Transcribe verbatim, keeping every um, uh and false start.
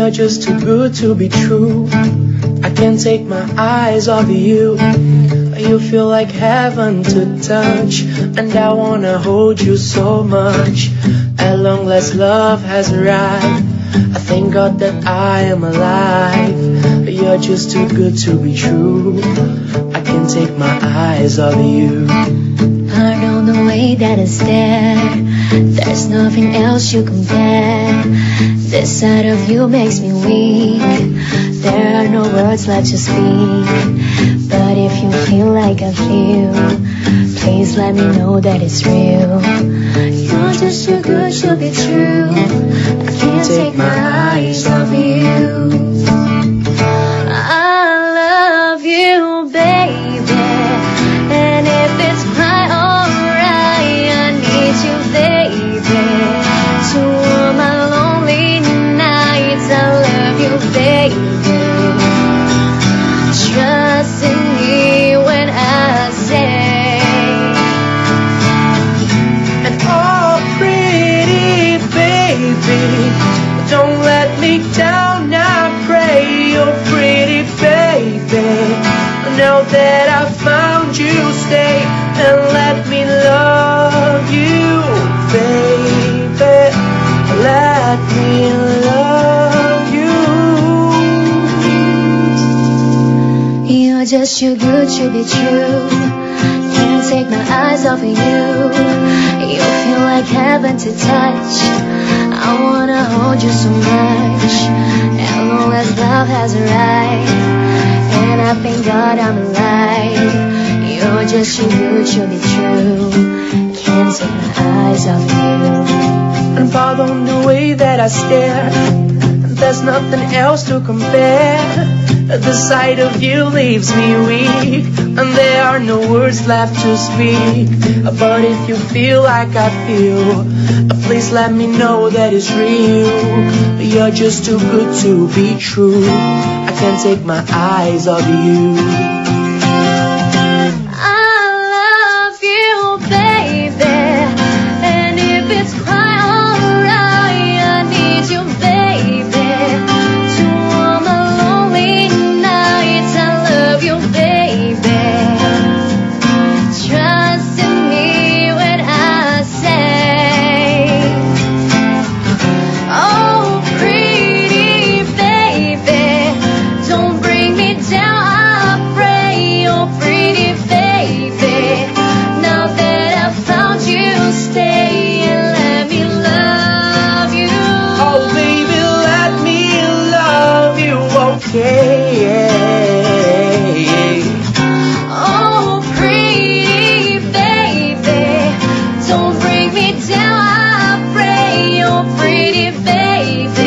You're just too good to be true. I can't take my eyes off of you. You feel like heaven to touch, and I wanna hold you so much. At long last love has arrived. I thank God that I am alive. You're just too good to be true. I can't take my eyes off of you. I know the way that I stare. There's nothing else you compare. This side of you makes me weak. There are no words left to speak. But if you feel like I feel, please let me know that it's real. You're just too good to be true. I can't take my eyes off you. I love you, baby. And if it's quite alright, I need you, baby. To warm my lonely nights, I love you, baby. Trust in me when I say, and oh pretty baby, don't let me down, I pray. Oh pretty baby, know that I found you, stay and let me love you, baby. Let me love you. You're just too good to be true. Can't take my eyes off of you. You feel like heaven to touch. I wanna hold you so much. As long as love has arrived, and I thank God I'm alive. You're just too good to be true. Can't take my eyes off you. And pardon the way that I stare, there's nothing else to compare. The sight of you leaves me weak, and there are no words left to speak. But if you feel like I feel, please let me know that it's real. You're just too good to be true. I can't take my eyes off you. Don't bring me down, I pray, oh pretty baby.